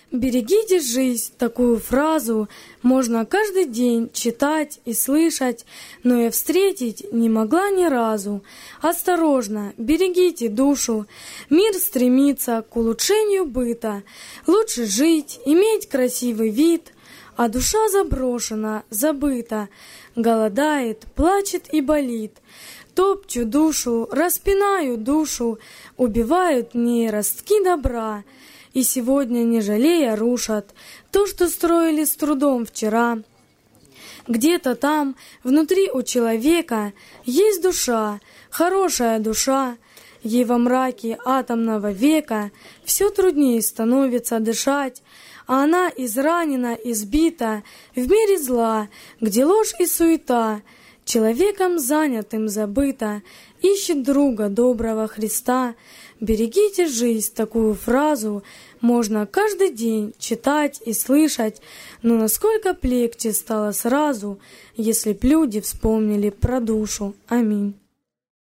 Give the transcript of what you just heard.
Берегите жизнь, такую фразу можно каждый день читать и слышать, но я встретить не могла ни разу. Осторожно, берегите душу, мир стремится к улучшению быта. Лучше жить, иметь красивый вид, а душа заброшена, забыта, голодает, плачет и болит. Топчу душу, распинаю душу, убивают в ней ростки добра. И сегодня, не жалея, рушат то, что строили с трудом вчера. Где-то там, внутри у человека, есть душа, хорошая душа. Ей во мраке атомного века все труднее становится дышать, а она изранена, избита в мире зла, где ложь и суета. Человеком занятым забыто, ищет друга доброго Христа. Берегите жизнь, такую фразу можно каждый день читать и слышать, но насколько б легче стало сразу, если б люди вспомнили про душу. Аминь.